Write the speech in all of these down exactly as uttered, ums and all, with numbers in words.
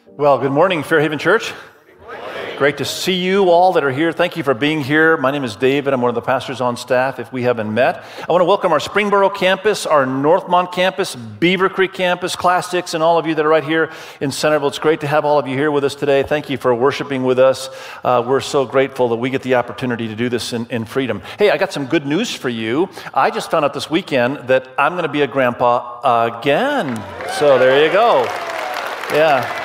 Well, good morning, Fairhaven Church. Great to see you all that are here. Thank you for being here. My name is David. I'm one of the pastors on staff, if we haven't met. I want to welcome our Springboro campus, our Northmont campus, Beaver Creek campus, Class six, and all of you that are right here in Centerville. It's great to have all of you here with us today. Thank you for worshiping with us. Uh, we're so grateful that we get the opportunity to do this in, in freedom. Hey, I got some good news for you. I just found out this weekend that I'm going to be a grandpa again. So there you go. Yeah.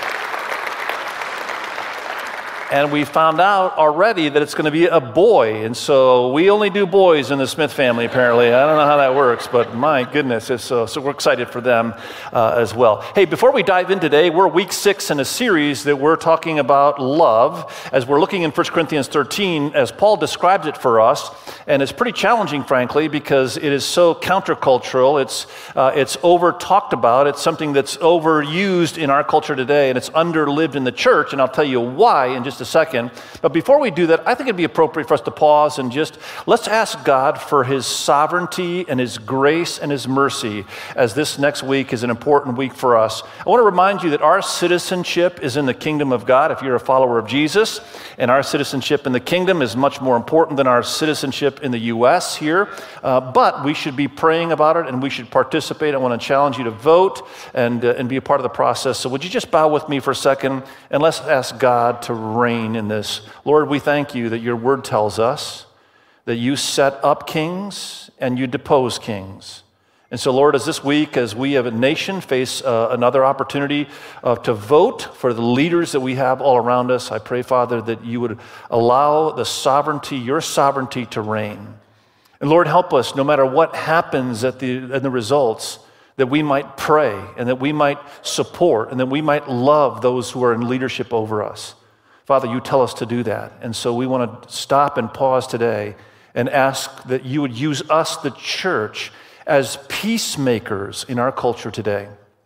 And we found out already that it's going to be a boy. And so we only do boys in the Smith family, apparently. I don't know how that works, but my goodness. It's, so, so we're excited for them uh, as well. Hey, before we dive in today, we're week six in a series that we're talking about love, as we're looking in First Corinthians thirteen, as Paul describes it for us. And it's pretty challenging, frankly, because it is so countercultural. It's, uh, it's over-talked about. It's something that's overused in our culture today, and it's underlived in the church. And I'll tell you why in just a second. But before we do that, I think it'd be appropriate for us to pause and just let's ask God for his sovereignty and his grace and his mercy, as this next week is an important week for us. I want to remind you that our citizenship is in the kingdom of God if you're a follower of Jesus, and our citizenship in the kingdom is much more important than our citizenship in the U S here. Uh, but we should be praying about it and we should participate. I want to challenge you to vote and, uh, and be a part of the process. So would you just bow with me for a second and let's ask God to reign in this. Lord, we thank you that your word tells us that you set up kings and you depose kings. And so, Lord, as this week, as we as a nation face uh, another opportunity uh, to vote for the leaders that we have all around us, I pray, Father, that you would allow the sovereignty, your sovereignty to reign. And Lord, help us, no matter what happens at the, in the results, that we might pray and that we might support and that we might love those who are in leadership over us. Father, you tell us to do that. And so we want to stop and pause today and ask that you would use us, the church, as peacemakers in our culture today.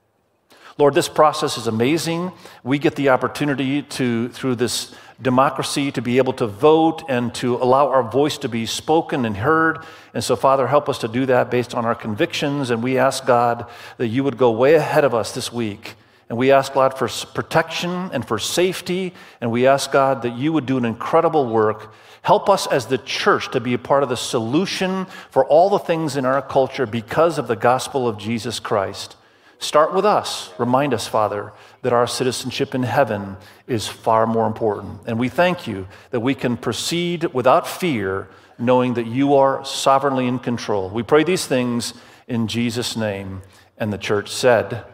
Lord, this process is amazing. We get the opportunity to, through this democracy, to be able to vote and to allow our voice to be spoken and heard. And so, Father, help us to do that based on our convictions. And we ask, God, that you would go way ahead of us this week. And we ask, God, for protection and for safety. And we ask, God, that you would do an incredible work. Help us as the church to be a part of the solution for all the things in our culture because of the gospel of Jesus Christ. Start with us. Remind us, Father, that our citizenship in heaven is far more important. And we thank you that we can proceed without fear, knowing that you are sovereignly in control. We pray these things in Jesus' name. And the church said,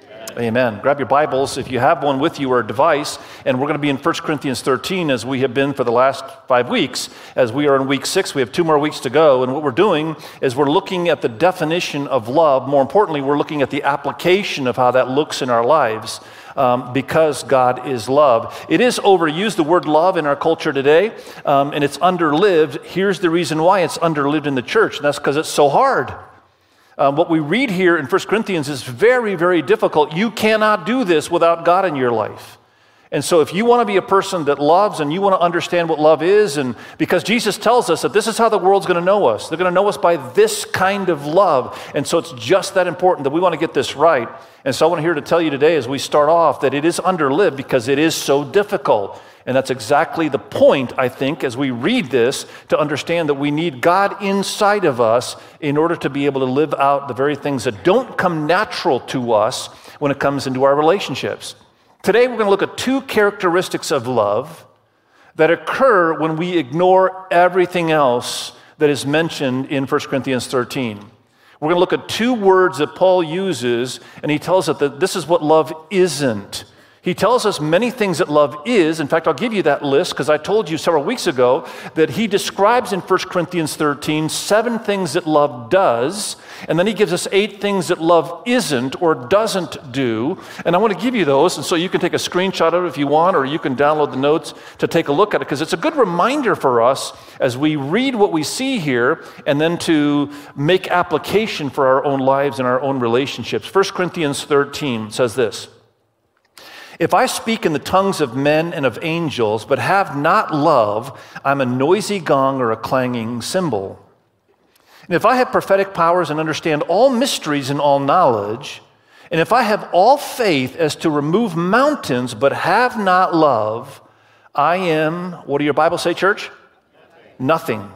Amen. Grab your Bibles if you have one with you or a device, and we're going to be in First Corinthians thirteen as we have been for the last five weeks. As we are in week six, we have two more weeks to go, and what we're doing is we're looking at the definition of love. More importantly, we're looking at the application of how that looks in our lives, um, because God is love. It is overused, the word love, in our culture today, um, and it's underlived. Here's the reason why it's underlived in the church, and that's because it's so hard. Um, what we read here in First Corinthians is very, very difficult. You cannot do this without God in your life. And so if you want to be a person that loves and you want to understand what love is, and because Jesus tells us that this is how the world's going to know us. They're going to know us by this kind of love. And so it's just that important that we want to get this right. And so I want to here to tell you today as we start off that it is underlived because it is so difficult. And that's exactly the point, I think, as we read this, to understand that we need God inside of us in order to be able to live out the very things that don't come natural to us when it comes into our relationships. Today, we're going to look at two characteristics of love that occur when we ignore everything else that is mentioned in First Corinthians thirteen. We're going to look at two words that Paul uses, and he tells us that this is what love isn't. He tells us many things that love is. In fact, I'll give you that list because I told you several weeks ago that he describes in First Corinthians thirteen seven things that love does, and then he gives us eight things that love isn't or doesn't do. And I want to give you those, and so you can take a screenshot of it if you want, or you can download the notes to take a look at it, because it's a good reminder for us as we read what we see here and then to make application for our own lives and our own relationships. First Corinthians thirteen says this: If I speak in the tongues of men and of angels, but have not love, I'm a noisy gong or a clanging cymbal. And if I have prophetic powers and understand all mysteries and all knowledge, And if I have all faith as to remove mountains, but have not love, I am, what do your Bible say, church? Nothing. Nothing.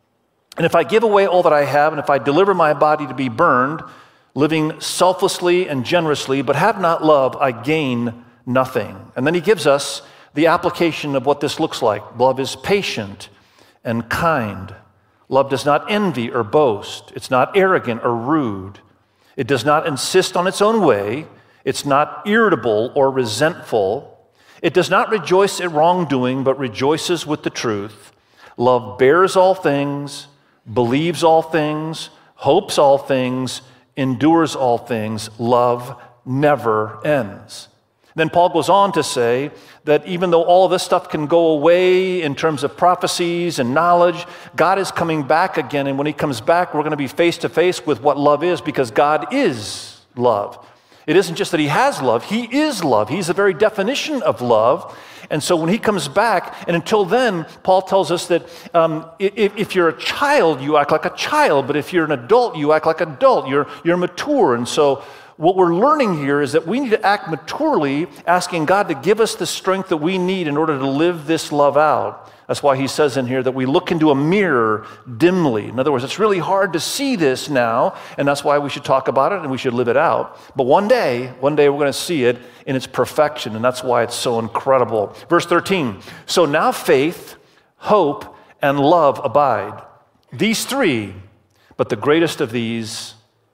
And if I give away all that I have, and if I deliver my body to be burned, living selflessly and generously, but have not love, I gain nothing. And then he gives us the application of what this looks like. Love is patient and kind. Love does not envy or boast. It's not arrogant or rude. It does not insist on its own way. It's not irritable or resentful. It does not rejoice at wrongdoing, but rejoices with the truth. Love bears all things, believes all things, hopes all things, endures all things. Love never ends. Then Paul goes on to say that even though all of this stuff can go away in terms of prophecies and knowledge, God is coming back again. And when he comes back, we're going to be face to face with what love is, because God is love. It isn't just that he has love, he is love. He's the very definition of love. And so when he comes back, and until then, Paul tells us that um, if, if you're a child, you act like a child. But if you're an adult, you act like an adult. You're, you're mature. And so what we're learning here is that we need to act maturely, asking God to give us the strength that we need in order to live this love out. That's why he says in here that we look into a mirror dimly. In other words, it's really hard to see this now, and that's why we should talk about it and we should live it out. But one day, one day we're going to see it in its perfection, and that's why it's so incredible. Verse thirteen, so now faith, hope, and love abide. These three, but the greatest of these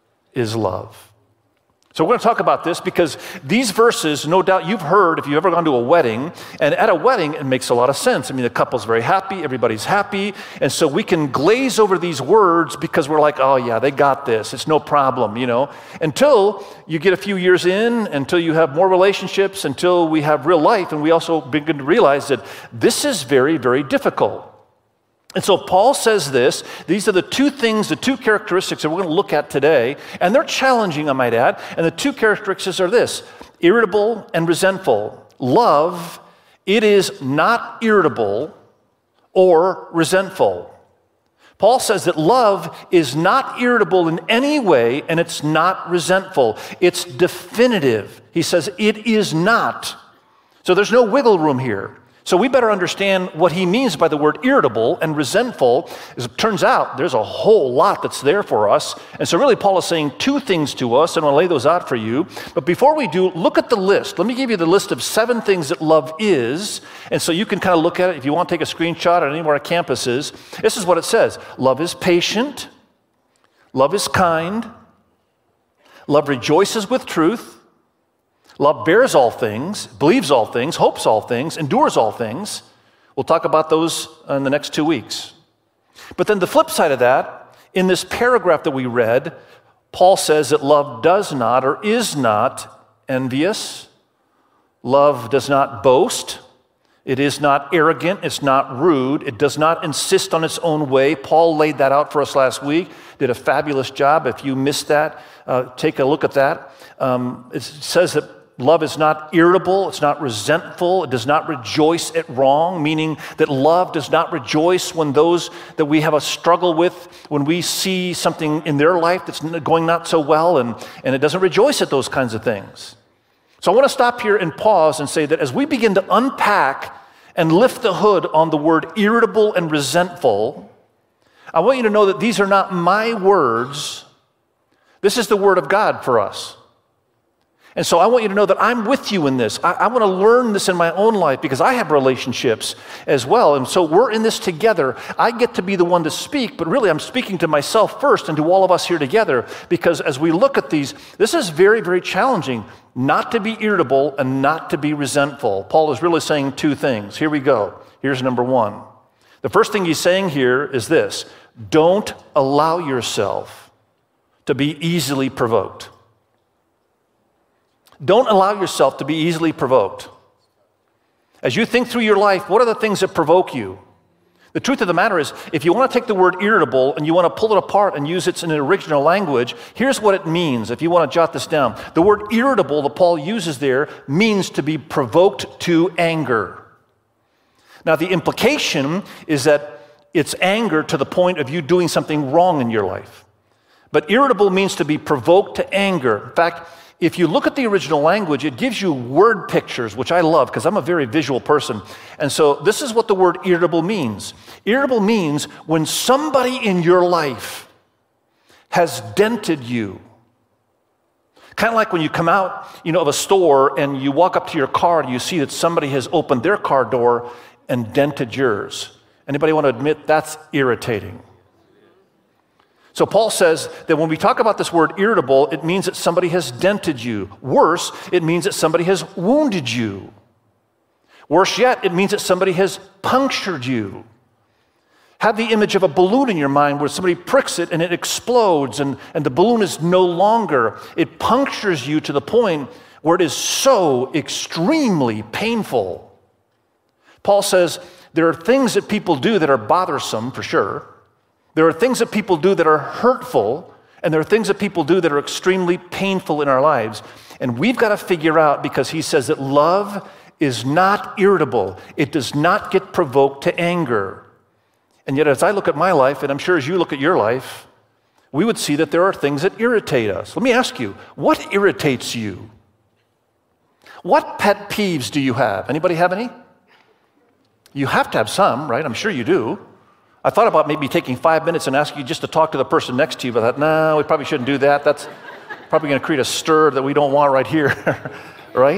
is love. So we're going to talk about this because these verses, no doubt you've heard if you've ever gone to a wedding, and at a wedding it makes a lot of sense. I mean, the couple's very happy, everybody's happy, and so we can glaze over these words because we're like, oh yeah, they got this, it's no problem, you know, until you get a few years in, until you have more relationships, until we have real life, and we also begin to realize that this is very, very difficult. And so Paul says this, these are the two things, the two characteristics that we're going to look at today, and they're challenging, I might add, and the two characteristics are this, irritable and resentful. Love, it is not irritable or resentful. Paul says that love is not irritable in any way, and it's not resentful. It's definitive. He says it is not. So there's no wiggle room here. So we better understand what he means by the word irritable and resentful. As it turns out, there's a whole lot that's there for us. And so really Paul is saying two things to us, and I'll lay those out for you. But before we do, look at the list. Let me give you the list of seven things that love is. And so you can kind of look at it if you want to take a screenshot at anywhere our campus is. This is what it says. Love is patient. Love is kind. Love rejoices with truth. Love bears all things, believes all things, hopes all things, endures all things. We'll talk about those in the next two weeks. But then the flip side of that, in this paragraph that we read, Paul says that love does not or is not envious. Love does not boast. It is not arrogant. It's not rude. It does not insist on its own way. Paul laid that out for us last week, did a fabulous job. If you missed that, uh, take a look at that. Um, it says that love is not irritable, it's not resentful, it does not rejoice at wrong, meaning that love does not rejoice when those that we have a struggle with, when we see something in their life that's going not so well, and, and it doesn't rejoice at those kinds of things. So I want to stop here and pause and say that as we begin to unpack and lift the hood on the word irritable and resentful, I want you to know that these are not my words. This is the word of God for us. And so I want you to know that I'm with you in this. I, I want to learn this in my own life because I have relationships as well. And so we're in this together. I get to be the one to speak, but really I'm speaking to myself first and to all of us here together, because as we look at these, this is very, very challenging not to be irritable and not to be resentful. Paul is really saying two things. Here we go. Here's number one. The first thing he's saying here is this: don't allow yourself to be easily provoked. Don't allow yourself to be easily provoked. As you think through your life, what are the things that provoke you? The truth of the matter is, if you want to take the word irritable and you want to pull it apart and use it in an original language, here's what it means, if you want to jot this down. The word irritable that Paul uses there means to be provoked to anger. Now, the implication is that it's anger to the point of you doing something wrong in your life. But irritable means to be provoked to anger. In fact, if you look at the original language, it gives you word pictures, which I love because I'm a very visual person. And so this is what the word irritable means. Irritable means when somebody in your life has dented you. Kind of like when you come out, you know, of a store and you walk up to your car and you see that somebody has opened their car door and dented yours. Anybody want to admit that's irritating? So Paul says that when we talk about this word irritable, it means that somebody has dented you. Worse, it means that somebody has wounded you. Worse yet, it means that somebody has punctured you. Have the image of a balloon in your mind where somebody pricks it and it explodes and, and the balloon is no longer. It punctures you to the point where it is so extremely painful. Paul says there are things that people do that are bothersome, for sure. There are things that people do that are hurtful, and there are things that people do that are extremely painful in our lives. And we've got to figure out, because he says that love is not irritable. It does not get provoked to anger. And yet, as I look at my life, and I'm sure as you look at your life, we would see that there are things that irritate us. Let me ask you, what irritates you? What pet peeves do you have? Anybody have any? You have to have some, right? I'm sure you do. I thought about maybe taking five minutes and asking you just to talk to the person next to you, but I thought, no, we probably shouldn't do that. That's probably going to create a stir that we don't want right here, right?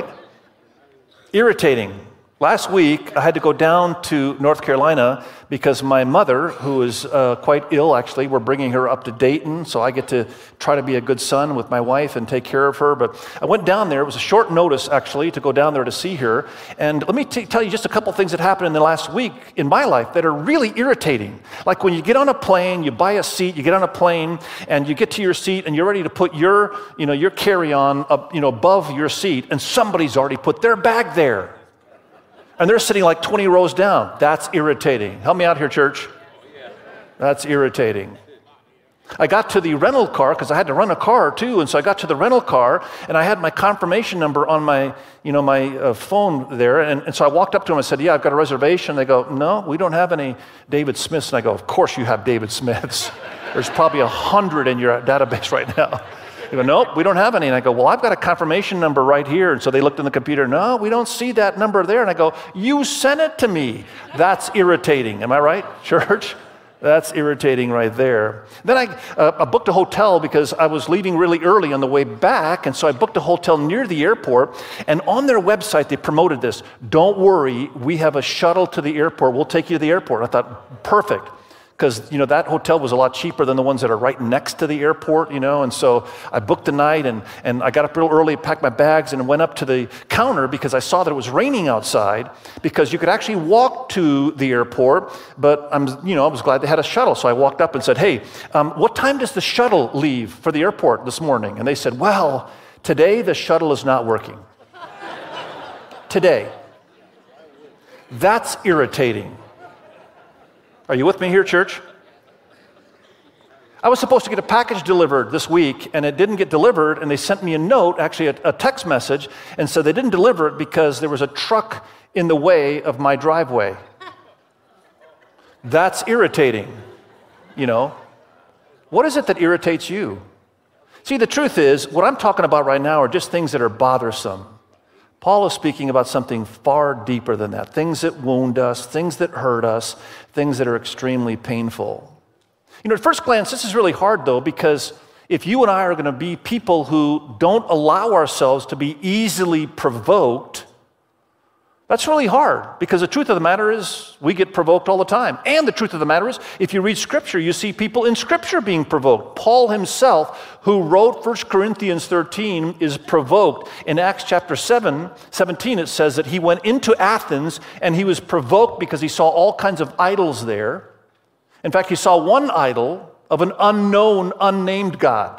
Irritating. Last week, I had to go down to North Carolina because my mother, who is uh, quite ill, actually, we're bringing her up to Dayton, so I get to try to be a good son with my wife and take care of her. But I went down there. It was a short notice, actually, to go down there to see her. And let me t- tell you just a couple things that happened in the last week in my life that are really irritating. Like when you get on a plane, you buy a seat, you get on a plane, and you get to your seat, and you're ready to put your, you know, your carry-on up, you know, above your seat, and somebody's already put their bag there. And they're sitting like twenty rows down. That's irritating. Help me out here, church. That's irritating. I got to the rental car because I had to rent a car too, and so I got to the rental car, and I had my confirmation number on my, you know, my uh, phone there, and, and so I walked up to them and said, "Yeah, I've got a reservation." They go, "No, we don't have any David Smiths." And I go, "Of course you have David Smiths. There's probably a hundred in your database right now." They go, "Nope, we don't have any." And I go, "Well, I've got a confirmation number right here." And so they looked in the computer. "No, we don't see that number there." And I go, "You sent it to me." That's irritating. Am I right, church? That's irritating right there. Then I, uh, I booked a hotel because I was leaving really early on the way back. And so I booked a hotel near the airport. And on their website, they promoted this. "Don't worry, we have a shuttle to the airport. We'll take you to the airport." I thought, perfect. Because, you know, that hotel was a lot cheaper than the ones that are right next to the airport, you know, and so I booked the night, and, and I got up real early, packed my bags, and went up to the counter because I saw that it was raining outside, because you could actually walk to the airport, but I'm, you know, I was glad they had a shuttle, so I walked up and said, "Hey, um, what time does the shuttle leave for the airport this morning?" And they said, "Well, today the shuttle is not working." Today. That's irritating. Are you with me here, church? I was supposed to get a package delivered this week, and it didn't get delivered, and they sent me a note, actually a, a text message, and said they didn't deliver it because there was a truck in the way of my driveway. That's irritating, you know. What is it that irritates you? See, the truth is, what I'm talking about right now are just things that are bothersome. Paul is speaking about something far deeper than that. Things that wound us, things that hurt us, things that are extremely painful. You know, at first glance, this is really hard, though, because if you and I are going to be people who don't allow ourselves to be easily provoked, that's really hard, because the truth of the matter is we get provoked all the time. And the truth of the matter is, if you read Scripture, you see people in Scripture being provoked. Paul himself, who wrote First Corinthians thirteen, is provoked. In Acts chapter seven, seventeen, it says that he went into Athens and he was provoked because he saw all kinds of idols there. In fact, he saw one idol of an unknown, unnamed God.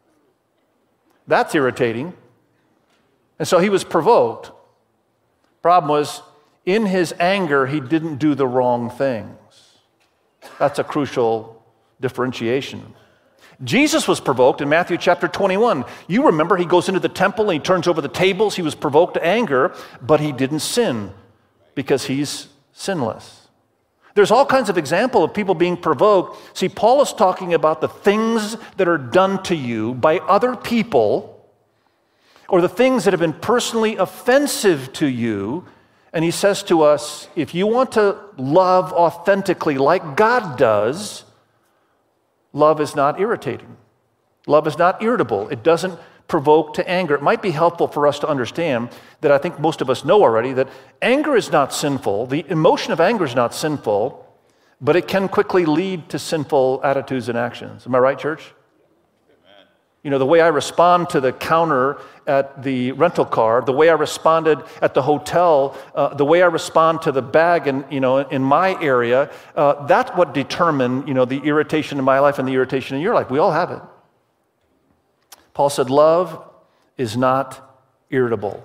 That's irritating. And so he was provoked. Problem was, in his anger, he didn't do the wrong things. That's a crucial differentiation. Jesus was provoked in Matthew chapter twenty-one. You remember, he goes into the temple and he turns over the tables. He was provoked to anger, but he didn't sin because he's sinless. There's all kinds of examples of people being provoked. See, Paul is talking about the things that are done to you by other people or the things that have been personally offensive to you. And he says to us, if you want to love authentically like God does, love is not irritating. Love is not irritable. It doesn't provoke to anger. It might be helpful for us to understand that I think most of us know already that anger is not sinful. The emotion of anger is not sinful, but it can quickly lead to sinful attitudes and actions. Am I right, church? Amen. You know, the way I respond to the counter at the rental car, the way I responded at the hotel, uh, the way I respond to the bag in, you know, in my area, uh, that's what determined, you know, the irritation in my life and the irritation in your life. We all have it. Paul said, love is not irritable.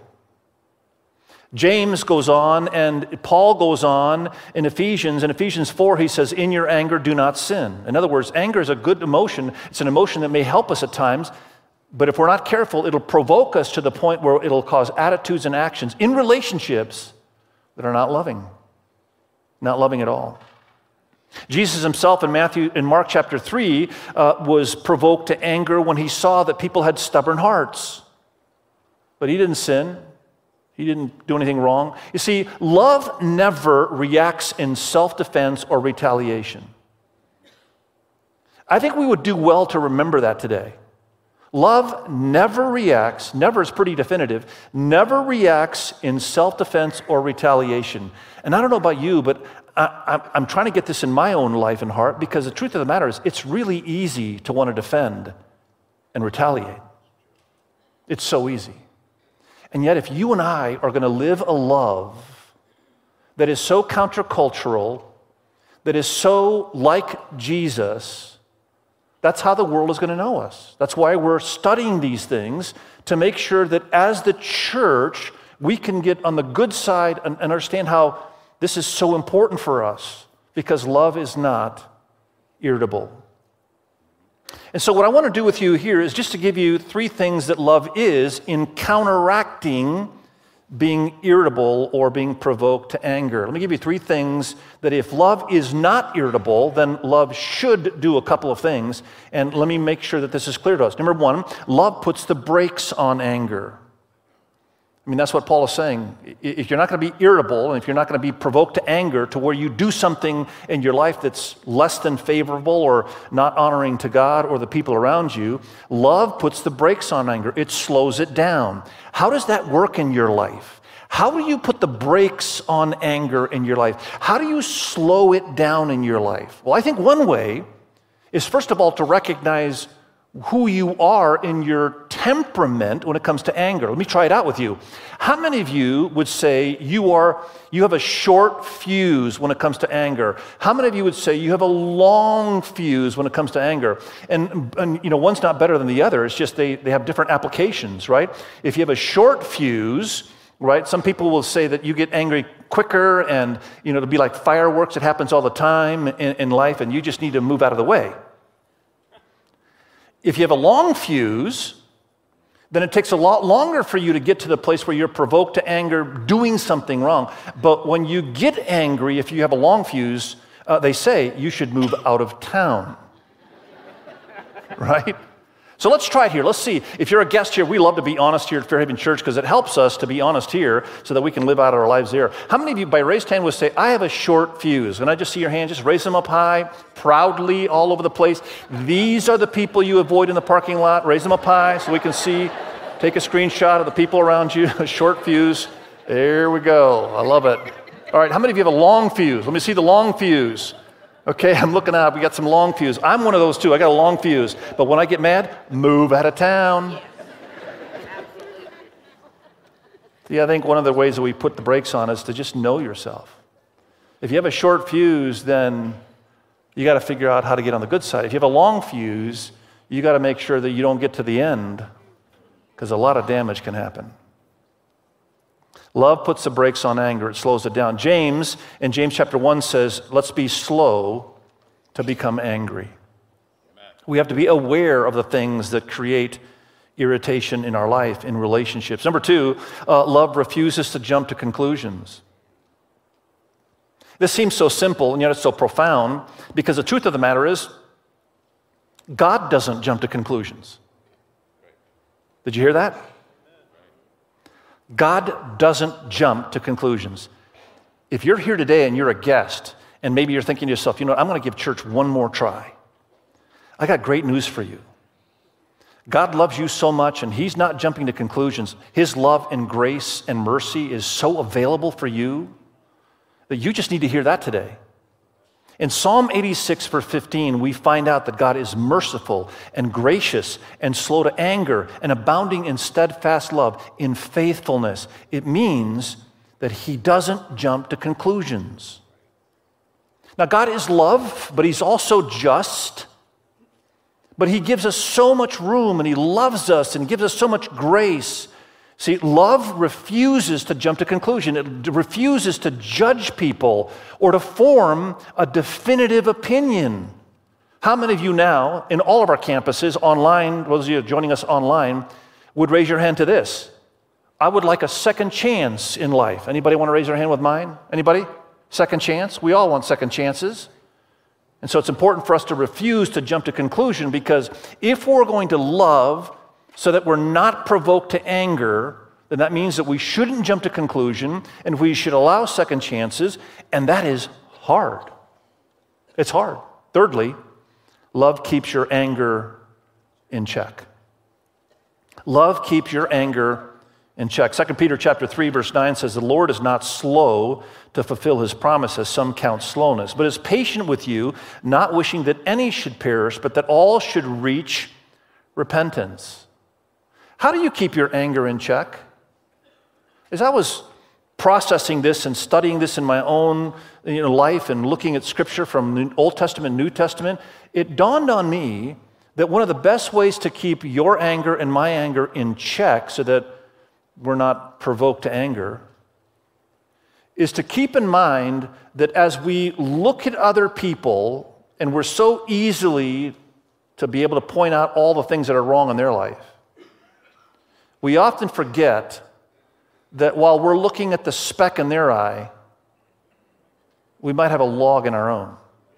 James goes on, and Paul goes on in Ephesians. In Ephesians four, he says, in your anger, do not sin. In other words, anger is a good emotion. It's an emotion that may help us at times, but if we're not careful, it'll provoke us to the point where it'll cause attitudes and actions in relationships that are not loving, not loving at all. Jesus himself in Matthew, in Mark chapter three, uh, was provoked to anger when he saw that people had stubborn hearts. But he didn't sin. He didn't do anything wrong. You see, love never reacts in self-defense or retaliation. I think we would do well to remember that today. Love never reacts, never is pretty definitive, never reacts in self-defense or retaliation. And I don't know about you, but I, I'm trying to get this in my own life and heart, because the truth of the matter is it's really easy to want to defend and retaliate. It's so easy. And yet if you and I are going to live a love that is so countercultural, that is so like Jesus, that's how the world is going to know us. That's why we're studying these things, to make sure that as the church, we can get on the good side and understand how this is so important for us, because love is not irritable. And so what I want to do with you here is just to give you three things that love is in counteracting being irritable or being provoked to anger. Let me give you three things that if love is not irritable, then love should do a couple of things. And let me make sure that this is clear to us. Number one, love puts the brakes on anger. I mean, that's what Paul is saying. If you're not going to be irritable, and if you're not going to be provoked to anger to where you do something in your life that's less than favorable or not honoring to God or the people around you, love puts the brakes on anger. It slows it down. How does that work in your life? How do you put the brakes on anger in your life? How do you slow it down in your life? Well, I think one way is, first of all, to recognize who you are in your temperament when it comes to anger. Let me try it out with you. How many of you would say you are you have a short fuse when it comes to anger? How many of you would say you have a long fuse when it comes to anger? And, and you know, one's not better than the other. It's just they, they have different applications, right? If you have a short fuse, right, some people will say that you get angry quicker, and you know, it'll be like fireworks. It happens all the time in, in life, and you just need to move out of the way. If you have a long fuse, then it takes a lot longer for you to get to the place where you're provoked to anger doing something wrong. But when you get angry, if you have a long fuse, uh, they say you should move out of town. Right? So let's try it here. Let's see. If you're a guest here, we love to be honest here at Fairhaven Church, because it helps us to be honest here so that we can live out our lives there. How many of you, by raised hand, would say, I have a short fuse? Can I just see your hand? Just raise them up high, proudly, all over the place. These are the people you avoid in the parking lot. Raise them up high so we can see. Take a screenshot of the people around you. A short fuse. There we go. I love it. All right, how many of you have a long fuse? Let me see the long fuse. Okay, I'm looking out. We got some long fuse. I'm one of those too. I got a long fuse. But when I get mad, move out of town. Yeah, I think one of the ways that we put the brakes on is to just know yourself. If you have a short fuse, then you got to figure out how to get on the good side. If you have a long fuse, you got to make sure that you don't get to the end, because a lot of damage can happen. Love puts the brakes on anger. It slows it down. James, in James chapter one, says, let's be slow to become angry. Amen. We have to be aware of the things that create irritation in our life, in relationships. Number two, uh, love refuses to jump to conclusions. This seems so simple, and yet it's so profound, because the truth of the matter is, God doesn't jump to conclusions. Did you hear that? God doesn't jump to conclusions. If you're here today and you're a guest, and maybe you're thinking to yourself, you know, I'm going to give church one more try, I got great news for you. God loves you so much, and he's not jumping to conclusions. His love and grace and mercy is so available for you that you just need to hear that today. In Psalm eighty-six, verse fifteen, we find out that God is merciful and gracious and slow to anger and abounding in steadfast love, in faithfulness. It means that he doesn't jump to conclusions. Now, God is love, but he's also just. But he gives us so much room, and he loves us and gives us so much grace. See, love refuses to jump to conclusion. It refuses to judge people or to form a definitive opinion. How many of you now, in all of our campuses, online, those of you joining us online, would raise your hand to this? I would like a second chance in life. Anybody want to raise their hand with mine? Anybody? Second chance? We all want second chances. And so it's important for us to refuse to jump to conclusion, because if we're going to love so that we're not provoked to anger, then that means that we shouldn't jump to conclusion and we should allow second chances, and that is hard. It's hard. Thirdly, love keeps your anger in check. Love keeps your anger in check. Second Peter chapter three, verse nine says, the Lord is not slow to fulfill his promise, as some count slowness, but is patient with you, not wishing that any should perish, but that all should reach repentance. How do you keep your anger in check? As I was processing this and studying this in my own you know, life and looking at Scripture from the Old Testament, New Testament, it dawned on me that one of the best ways to keep your anger and my anger in check so that we're not provoked to anger is to keep in mind that as we look at other people, and we're so easily to be able to point out all the things that are wrong in their life, we often forget that while we're looking at the speck in their eye, we might have a log in our own.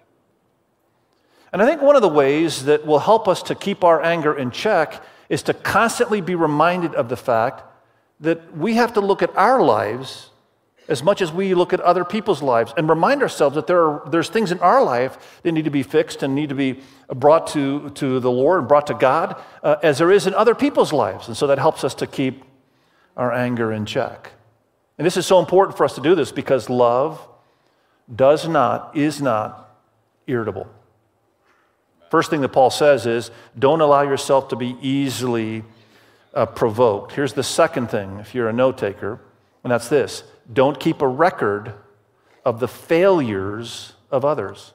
And I think one of the ways that will help us to keep our anger in check is to constantly be reminded of the fact that we have to look at our lives as much as we look at other people's lives, and remind ourselves that there are there's things in our life that need to be fixed and need to be brought to, to the Lord and brought to God, uh, as there is in other people's lives. And so that helps us to keep our anger in check. And this is so important for us to do this, because love does not, is not irritable. First thing that Paul says is, don't allow yourself to be easily uh, provoked. Here's the second thing, if you're a note taker, and that's this: don't keep a record of the failures of others.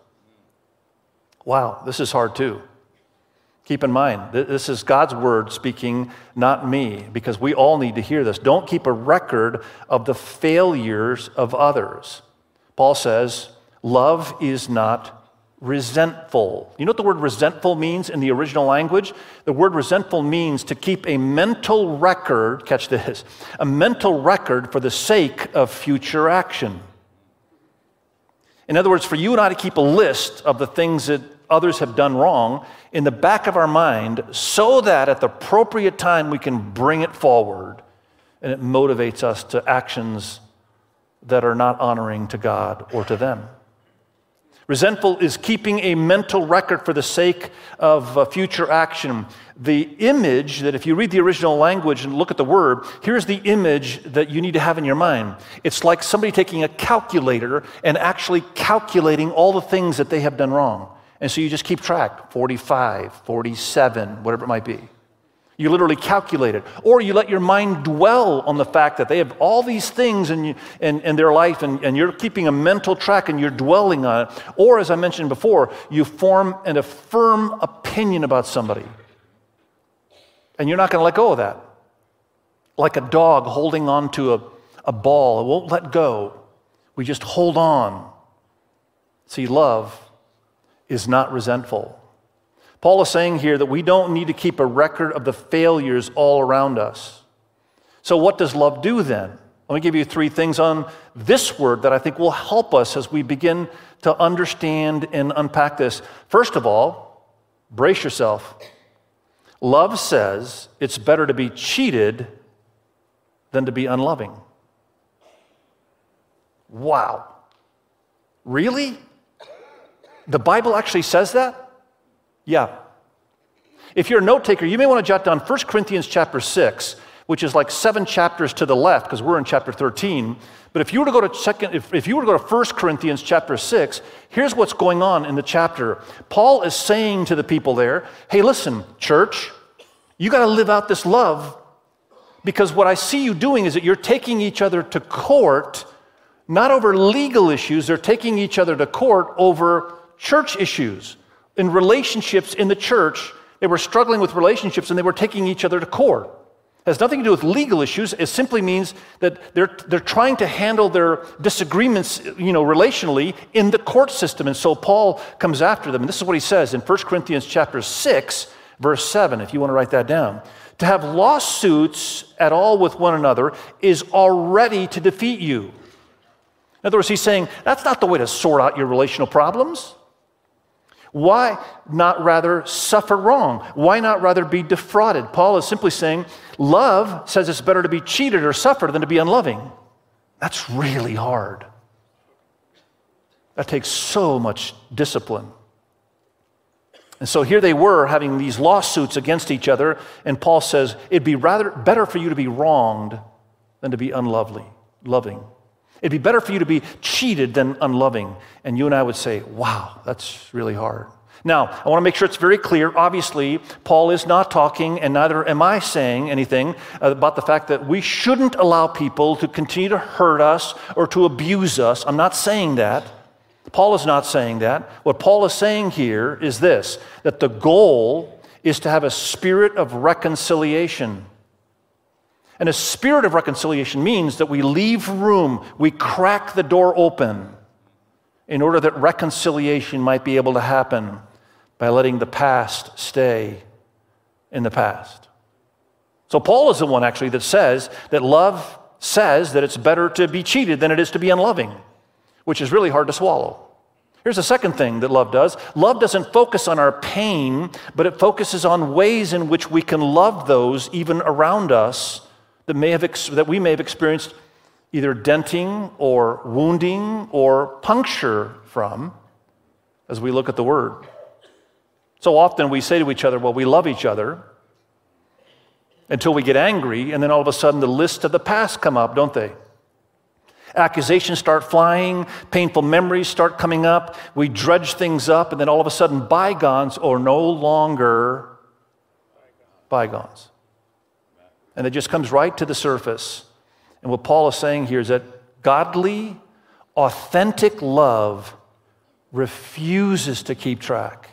Wow, this is hard too. Keep in mind, this is God's word speaking, not me, because we all need to hear this. Don't keep a record of the failures of others. Paul says, love is not resentful. You know what the word resentful means in the original language? The word resentful means to keep a mental record, catch this, a mental record for the sake of future action. In other words, for you and I to keep a list of the things that others have done wrong in the back of our mind, so that at the appropriate time we can bring it forward, and it motivates us to actions that are not honoring to God or to them. Resentful is keeping a mental record for the sake of uh, future action. The image that, if you read the original language and look at the word, here's the image that you need to have in your mind. It's like somebody taking a calculator and actually calculating all the things that they have done wrong. And so you just keep track, forty-five, forty-seven, whatever it might be. You literally calculate it. Or you let your mind dwell on the fact that they have all these things in, you, in, in their life, and, and you're keeping a mental track and you're dwelling on it. Or, as I mentioned before, you form an, a firm opinion about somebody. And you're not going to let go of that. Like a dog holding on to a, a ball. It won't let go. We just hold on. See, love is not resentful. Paul is saying here that we don't need to keep a record of the failures all around us. So what does love do then? Let me give you three things on this word that I think will help us as we begin to understand and unpack this. First of all, brace yourself. Love says it's better to be cheated than to be unloving. Wow. Really? The Bible actually says that? Yeah. If you're a note taker, you may want to jot down First Corinthians chapter six, which is like seven chapters to the left, because we're in chapter thirteen. But if you were to go to second, if, if you were to go to First Corinthians chapter six, here's what's going on in the chapter. Paul is saying to the people there, hey, listen, church, you got to live out this love, because what I see you doing is that you're taking each other to court, not over legal issues, they're taking each other to court over church issues. In relationships in the church, they were struggling with relationships and they were taking each other to court. It has nothing to do with legal issues. It simply means that they're, they're trying to handle their disagreements, you know, relationally in the court system. And so Paul comes after them. And this is what he says in First Corinthians chapter six, verse seven, if you want to write that down. To have lawsuits at all with one another is already to defeat you. In other words, he's saying, that's not the way to sort out your relational problems. Why not rather suffer wrong? Why not rather be defrauded? Paul is simply saying, love says it's better to be cheated or suffer than to be unloving. That's really hard. That takes so much discipline. And so here they were having these lawsuits against each other, and Paul says, it'd be rather better for you to be wronged than to be unlovely, loving. It'd be better for you to be cheated than unloving. And you and I would say, wow, that's really hard. Now, I want to make sure it's very clear. Obviously, Paul is not talking, and neither am I saying anything about the fact that we shouldn't allow people to continue to hurt us or to abuse us. I'm not saying that. Paul is not saying that. What Paul is saying here is this, that the goal is to have a spirit of reconciliation. And a spirit of reconciliation means that we leave room, we crack the door open in order that reconciliation might be able to happen by letting the past stay in the past. So Paul is the one actually that says that love says that it's better to be cheated than it is to be unloving, which is really hard to swallow. Here's the second thing that love does. Love doesn't focus on our pain, but it focuses on ways in which we can love those even around us that may have ex- that we may have experienced either denting or wounding or puncture from as we look at the Word. So often we say to each other, well, we love each other until we get angry, and then all of a sudden the lists of the past come up, don't they? Accusations start flying, painful memories start coming up, we dredge things up, and then all of a sudden bygones are no longer bygones. And it just comes right to the surface. And what Paul is saying here is that godly, authentic love refuses to keep track.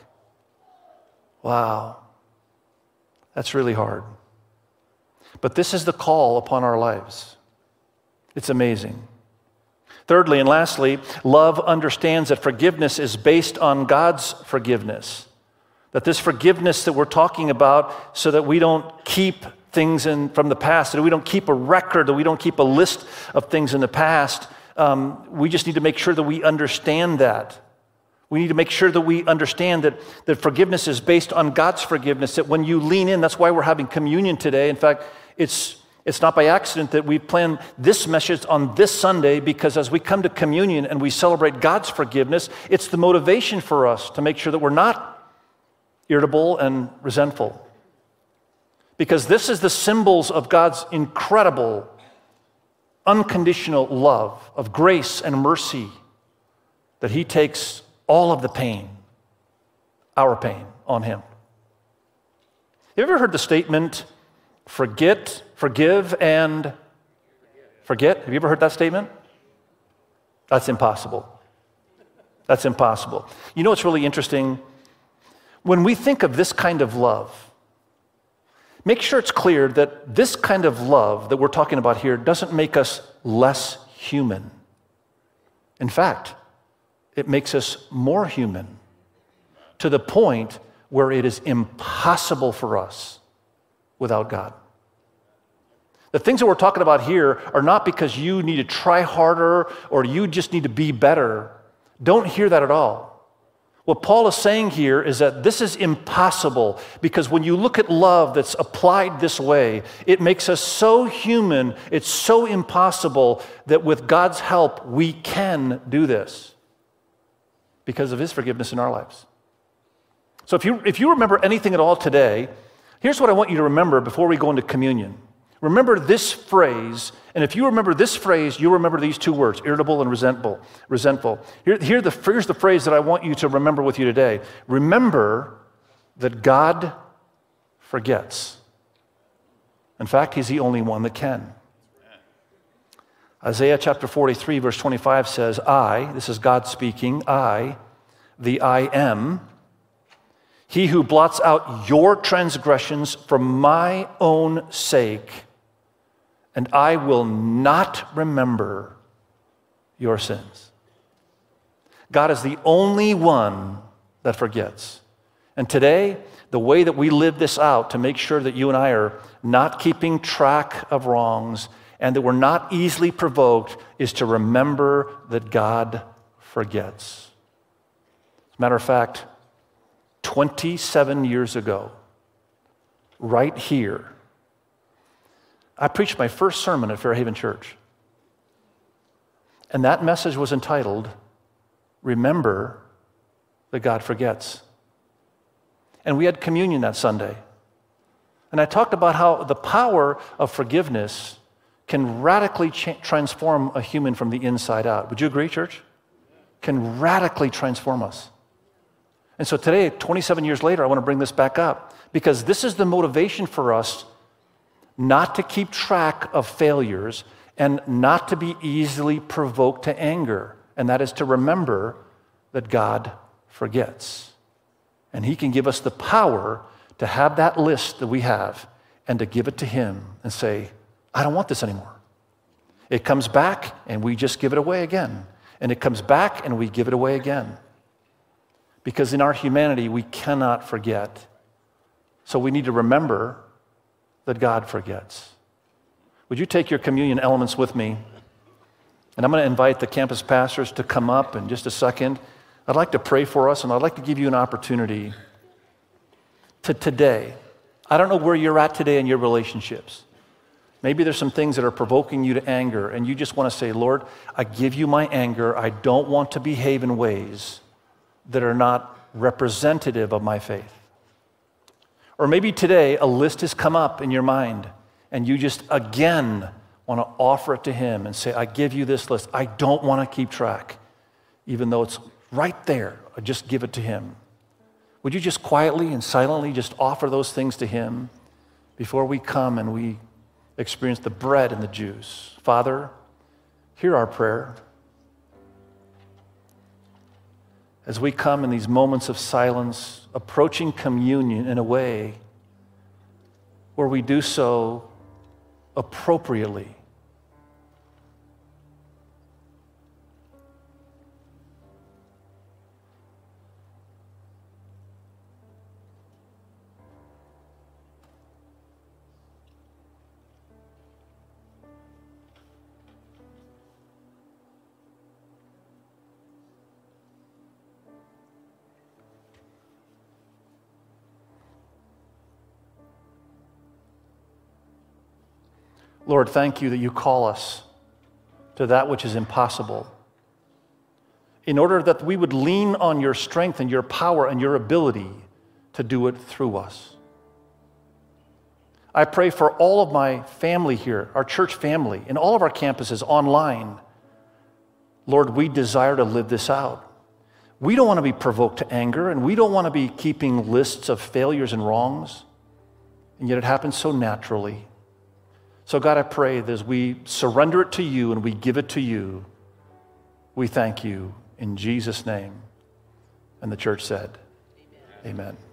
Wow. That's really hard. But this is the call upon our lives. It's amazing. Thirdly and lastly, love understands that forgiveness is based on God's forgiveness. That this forgiveness that we're talking about, so that we don't keep things in, from the past, that we don't keep a record, that we don't keep a list of things in the past, um, we just need to make sure that we understand that. We need to make sure that we understand that, that forgiveness is based on God's forgiveness, that when you lean in, that's why we're having communion today. In fact, it's It's not by accident that we plan this message on this Sunday, because as we come to communion and we celebrate God's forgiveness, it's the motivation for us to make sure that we're not irritable and resentful. Because this is the symbols of God's incredible, unconditional love, of grace and mercy, that He takes all of the pain, our pain, on Him. Have you ever heard the statement, forget, forgive, and forget? Have you ever heard that statement? That's impossible. That's impossible. You know what's really interesting? When we think of this kind of love, make sure it's clear that this kind of love that we're talking about here doesn't make us less human. In fact, it makes us more human, to the point where it is impossible for us without God. The things that we're talking about here are not because you need to try harder or you just need to be better. Don't hear that at all. What Paul is saying here is that this is impossible because when you look at love that's applied this way, it makes us so human, it's so impossible that with God's help, we can do this because of his forgiveness in our lives. So if you, if you remember anything at all today, here's what I want you to remember before we go into communion. Remember this phrase, and if you remember this phrase, you'll remember these two words, irritable and resentful. Resentful. Here, here the, here's the phrase that I want you to remember with you today. Remember that God forgets. In fact, he's the only one that can. Isaiah chapter forty-three, verse twenty-five says, I, this is God speaking, I, the I am, he who blots out your transgressions for my own sake, and I will not remember your sins. God is the only one that forgets. And today, the way that we live this out to make sure that you and I are not keeping track of wrongs and that we're not easily provoked is to remember that God forgets. As a matter of fact, twenty-seven years ago, right here, I preached my first sermon at Fairhaven Church. And that message was entitled, Remember that God Forgets. And we had communion that Sunday. And I talked about how the power of forgiveness can radically cha- transform a human from the inside out. Would you agree, church? Can radically transform us. And so today, twenty-seven years later, I want to bring this back up because this is the motivation for us not to keep track of failures and not to be easily provoked to anger. And that is to remember that God forgets. And he can give us the power to have that list that we have and to give it to him and say, I don't want this anymore. It comes back and we just give it away again. And it comes back and we give it away again. Because in our humanity, we cannot forget. So we need to remember that God forgets. Would you take your communion elements with me? And I'm going to invite the campus pastors to come up in just a second. I'd like to pray for us, and I'd like to give you an opportunity to today. I don't know where you're at today in your relationships. Maybe there's some things that are provoking you to anger, and you just want to say, Lord, I give you my anger. I don't want to behave in ways that are not representative of my faith. Or maybe today a list has come up in your mind and you just again want to offer it to him and say, I give you this list. I don't want to keep track, even though it's right there. I just give it to him. Would you just quietly and silently just offer those things to him before we come and we experience the bread and the juice? Father, hear our prayer. As we come in these moments of silence, approaching communion in a way where we do so appropriately. Lord, thank you that you call us to that which is impossible, in order that we would lean on your strength and your power and your ability to do it through us. I pray for all of my family here, our church family, and all of our campuses online. Lord, we desire to live this out. We don't want to be provoked to anger, and we don't want to be keeping lists of failures and wrongs, and yet it happens so naturally. So God, I pray that as we surrender it to you and we give it to you, we thank you in Jesus' name. And the church said, amen. Amen.